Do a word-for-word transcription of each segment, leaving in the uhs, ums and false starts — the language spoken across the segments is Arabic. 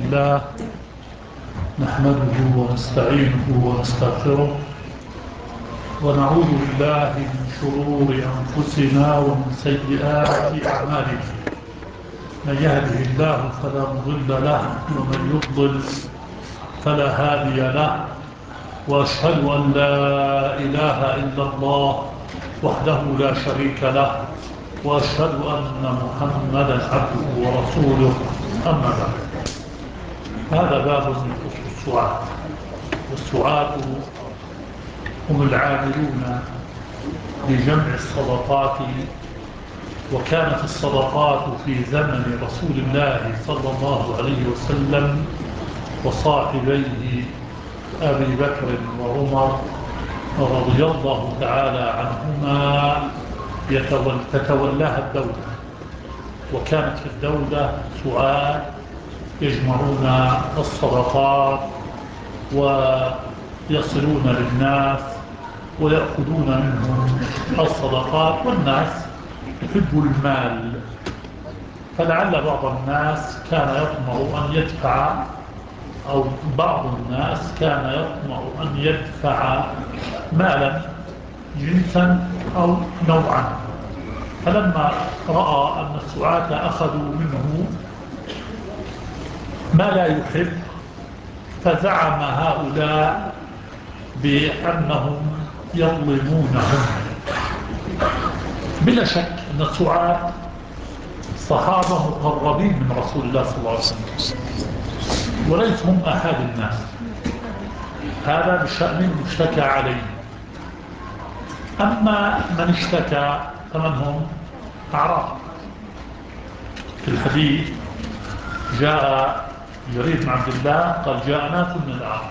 لله نحمده ونستعينه ونستغفره ونعوذ بالله من شرور أنفسنا ومن سيئات أعمالنا. من يهده الله فلا مضل له ومن يضلل فلا هادي له، وأشهد أن لا إله إلا الله وحده لا شريك له، وأشهد أن محمدا عبده ورسوله. أما بعد، هذا باب من فصول السعاة، والسعاة هم العاملون بجمع الصدقات. وكانت الصدقات في زمن رسول الله صلى الله عليه وسلم وصاحبيه أبي بكر وعمر رضي الله تعالى عنهما تتولاها الدولة، وكانت في الدولة سعاة يجمعون الصدقات ويصلون للناس ويأخذون منهم الصدقات. والناس يحب المال، فلعل بعض الناس كان يطمع أن يدفع، أو بعض الناس كان يطمع أن يدفع مالا جنسا أو نوعا، فلما رأى أن السعاة أخذوا منه ما لا يحب فزعم هؤلاء بأنهم يظلمونهم. بلا شك أن السعاة صحابة مقربين من رسول الله صلى الله عليه وسلم، وليس هم أحد الناس، هذا بشأن المشتكى عليه. أما من اشتكى فمن هم؟ أعراب. في الحديث جاء جرير بن عبد الله قال جاء ناس من الأعراب،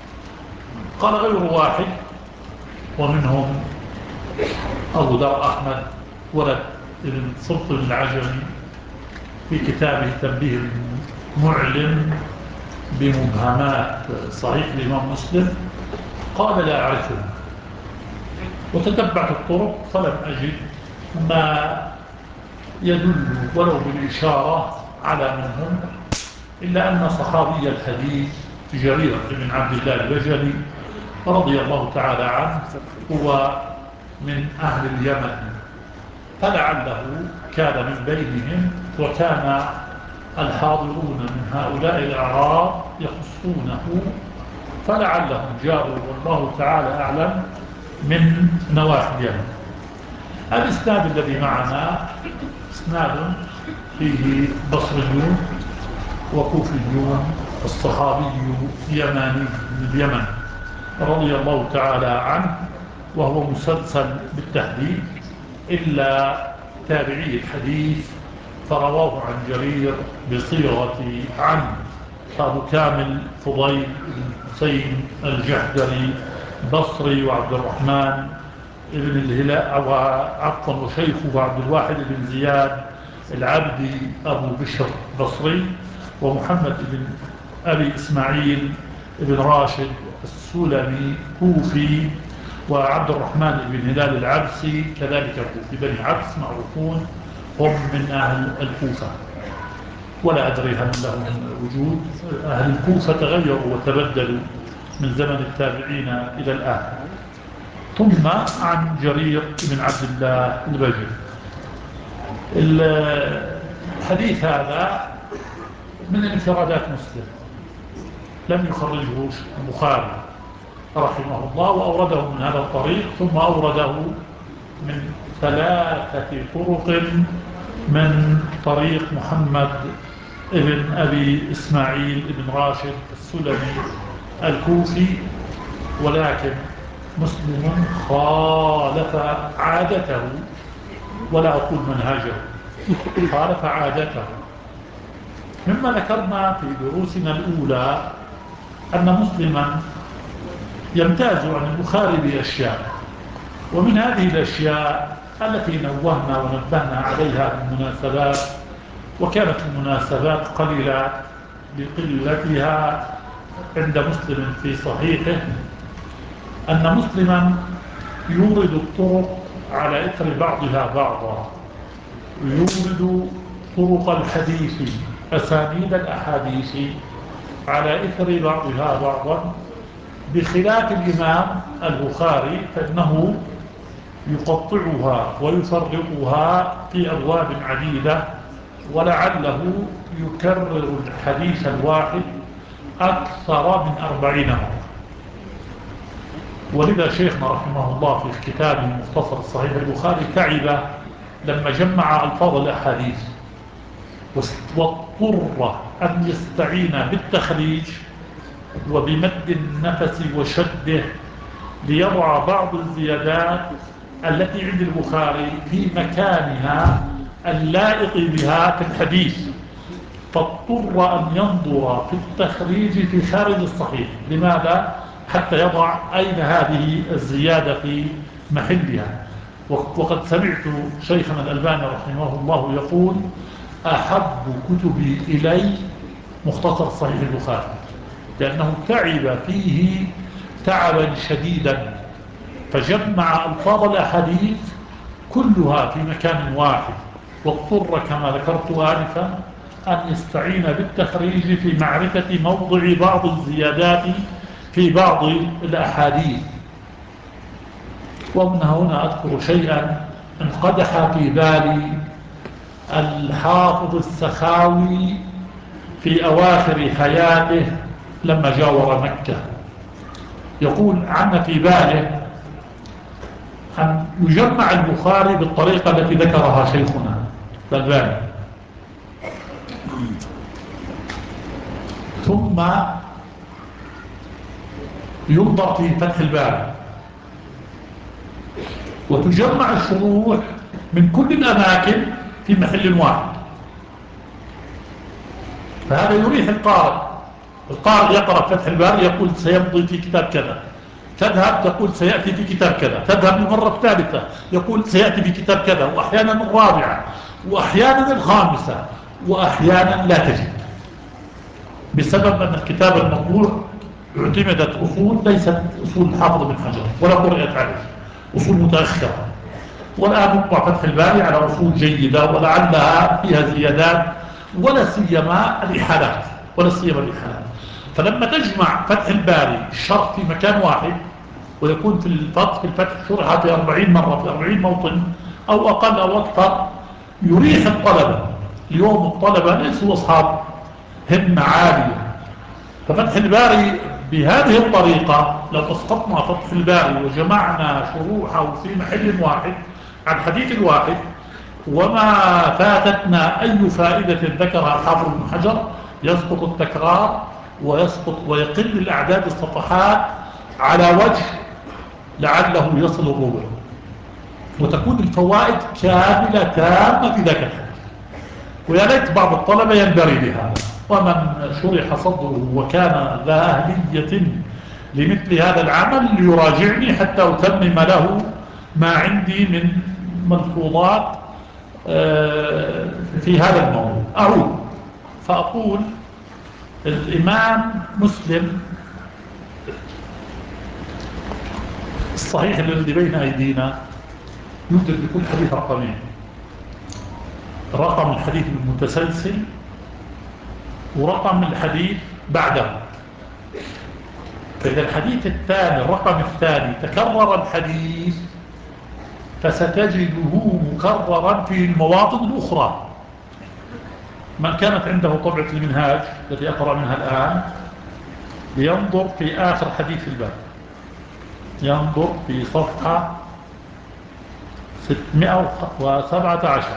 قال غير واحد، ومنهم أبو ذر أحمد ولد ابن صلت العجمي في كتابه تنبيه المعلم بمبهمات صحيح الإمام مسلم، قال لا أعرفه، وتتبعت الطرق فلم أجد ما يدل ولو بالإشارة على من هم، إلا أن صحابي الحديث جرير بن عبد الله البجلي رضي الله تعالى عنه هو من أهل اليمن، فلعله كان من بينهم، وكان الحاضرون من هؤلاء الأعراب يخصونه، فلعلهم جاءوا والله تعالى أعلم من نواحي اليمن. الإسناد الذي معنا إسناد فيه بصريون وكوفيون، الصحابي يماني من اليمن رضي الله تعالى عنه، وهو مسلسل بالتحديد إلا تابعي الحديث فرواه عن جرير بصيغة عن. أبو كامل فضيل بن حسين الجحدري بصري، وعبد الرحمن ابن الهلال وعفوا وشيخه عبد الواحد بن زياد العبدي أبو بشر بصري، ومحمد بن أبي إسماعيل بن راشد السلمي كوفي، وعبد الرحمن بن هلال العبسي كذلك كوفي. بني عبس معروفون هم من أهل الكوفة، ولا أدري هل لهم وجود. أهل الكوفة تغيروا وتبدلوا من زمن التابعين إلى الآن. ثم عن جرير بن عبد الله البجلي. الحديث هذا من انفرادات مسلم، لم يخرجه البخاري رحمه الله، وأورده من هذا الطريق، ثم أورده من ثلاثة طرق من طريق محمد ابن أبي إسماعيل ابن راشد السلمي الكوفي، ولكن مسلم خالف عادته، ولا أقول منهجه، خالف عادته. مما ذكرنا في دروسنا الأولى أن مسلما يمتاز عن البخاري بأشياء، ومن هذه الأشياء التي نوهنا ونبهنا عليها بالمناسبات، وكانت المناسبات قليلة بقلتها عند مسلم في صحيحه، أن مسلما يورد الطرق على إثر بعضها بعضا، يورد طرق الحديث أسانيد الأحاديث على إثر بعضها بعضا، بخلاف الإمام البخاري فإنه يقطعها ويفرقها في أبواب عديدة، ولعله يكرر الحديث الواحد أكثر من أربعين مرة. ولذا شيخنا رحمه الله في كتابه مختصر الصحيح البخاري تعب لما جمع ألفاظ الأحاديث واضطر أن يستعين بالتخريج وبمد النفس وشده ليضع بعض الزيادات التي عند البخاري في مكانها اللائق بها في الحديث، فاضطر أن ينظر في التخريج في خارج الصحيح. لماذا؟ حتى يضع أين هذه الزيادة في محلها. وقد سمعت شيخنا الألباني رحمه الله يقول: أحب كتبي إلي مختصر صحيح البخاري، لأنه تعب فيه تعبا شديدا، فجمع ألفاظ الأحاديث كلها في مكان واحد، واضطر كما ذكرت آنفا أن يستعين بالتخريج في معرفة موضع بعض الزيادات في بعض الأحاديث. ومن هنا أذكر شيئا انقدح في بالي الحافظ السخاوي في أواخر حياته لما جاور مكة، يقول عن في باله أن يجمع البخاري بالطريقة التي ذكرها شيخنا الألباني، ثم ينظر في فتح الباري، وتجمع الشروح من كل الأماكن في محل واحد. فهذا يريح القارئ. القارئ يقرأ فتح الباري يقول سيمضي في كتاب كذا، تذهب تقول سيأتي في كتاب كذا، تذهب المرة الثالثة يقول سيأتي في كتاب كذا، وأحيانا الرابعة، وأحيانا الخامسة، وأحيانا لا تجد، بسبب أن الكتاب المطبوع اعتمدت أصول ليست أصول حافظ بن حجر ولا قرأت عليه، أصول متأخرة. والآن يطبع فتح الباري على أصول جيدة ولعلها فيها زيادات، ولا سيما الإحالات ولا سيما الإحالات. فلما تجمع فتح الباري الشرح في مكان واحد، ويكون في الفتح في الفتح شرحة في أربعين مرة في أربعين موطن أو أقل أو أكثر، يريح الطلبة. اليوم الطلبة ليسوا أصحاب همة عالية، ففتح الباري بهذه الطريقة لو أسقطنا فتح الباري وجمعنا شروحه في محل واحد عن حديث الواحد، وما فاتتنا أي فائدة ذكرها الحافظ بن حجر، يسقط التكرار ويسقط ويقل الأعداد الصفحات على وجه لعله يصل الربع، وتكون الفوائد كاملة تامة في ذاك الحديث. ويا ليت بعض الطلبة ينبري بهذا، ومن شرح صدره وكان ذا أهلية لمثل هذا العمل ليراجعني حتى أتمم له ما عندي من ملحوظات في هذا الموضوع. أعود فأقول: الإمام مسلم الصحيح الذي بين أيدينا يوجد لكل حديث رقمين: رقم الحديث المتسلسل ورقم الحديث بعده. فإذا الحديث الثاني الرقم الثاني تكرر الحديث فستجده مكررا في المواطن الأخرى. من كانت عنده طبعة المنهاج التي أقرأ منها الآن لينظر في آخر حديث الباب، ينظر في صفحة ستمائة وسبعة عشر.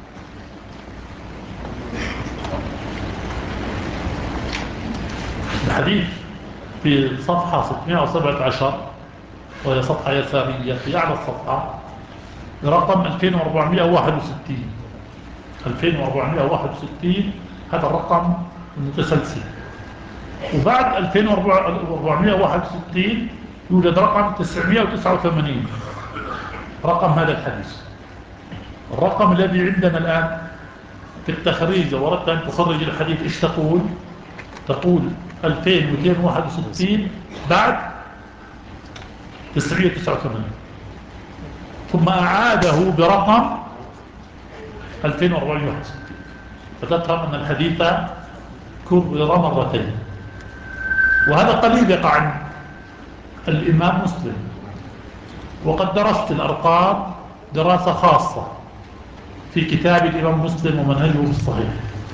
الحديث في صفحة ستمائة وسبعة عشر، وهي صفحة يسارية في أعلى الصفحة، رقم ألفين وأربعمائة وواحد وستين. ألفين وأربعمائة وواحد وستين هذا الرقم المتسلسل. وبعد ألفين وأربعمائة وواحد وستين يوجد رقم تسعمائة وتسعة وثمانين، رقم هذا الحديث. الرقم الذي عندنا الآن في التخريج، لو أردت أن تخرج الحديث إيش تقول؟ تقول ألفين ومئتين وواحد وستين بعد تسعمائة وتسعة وثمانين، ثم أعاده برقم ألفين وأربعمائة وواحد وستين، فتفهم أن الحديث كرر مرتين. وهذا قليل يقع عن الإمام مسلم. وقد درست الأرقام دراسة خاصة في كتاب الإمام مسلم ومنهجه الصحيح،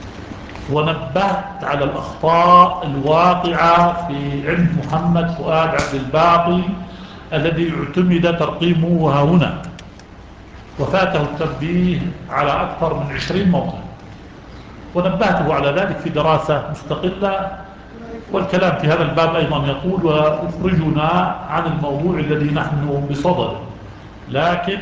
ونبهت على الأخطاء الواقعة في علم محمد فؤاد عبد الباقي الذي اعتمد ترقيمه هنا، وفاته التنبيه على أكثر من عشرين موضع، ونبهته على ذلك في دراسة مستقلة. والكلام في هذا الباب أيضا يطول ويخرجنا عن الموضوع الذي نحن بصدده، لكن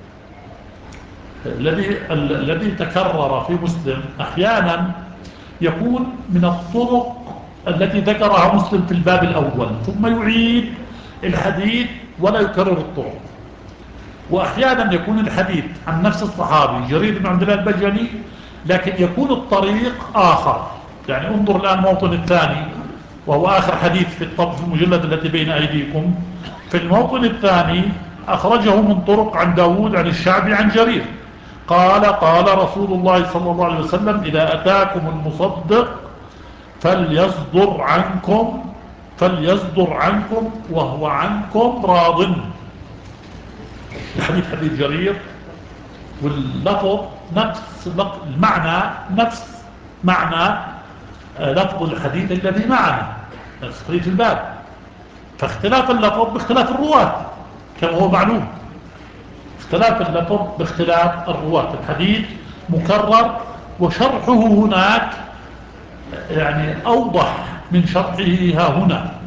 الذي الذي تكرر في مسلم أحيانا يكون من الطرق التي ذكرها مسلم في الباب الأول ثم يعيد الحديث ولا يكرر الطرق، وأحيانا يكون الحديث عن نفس الصحابي جرير بن عبد الله البجلي لكن يكون الطريق آخر. يعني انظر الآن الموطن الثاني وهو آخر حديث في الطب في المجلد التي بين أيديكم. في الموطن الثاني أخرجه من طرق عن داود عن الشعبي عن جرير قال قال رسول الله صلى الله عليه وسلم: إذا أتاكم المصدق فليصدر عنكم فليصدر عنكم وهو عنكم راض. الحديث حديث جرير، واللفظ نفس المعنى، نفس معنى لفظ الحديث الذي معنا نفس حديث الباب، فاختلاف اللفظ باختلاف الرواة كما هو معلوم، اختلاف اللفظ باختلاف الرواة. الحديث مكرر وشرحه هناك يعني أوضح من شرحه ها هنا،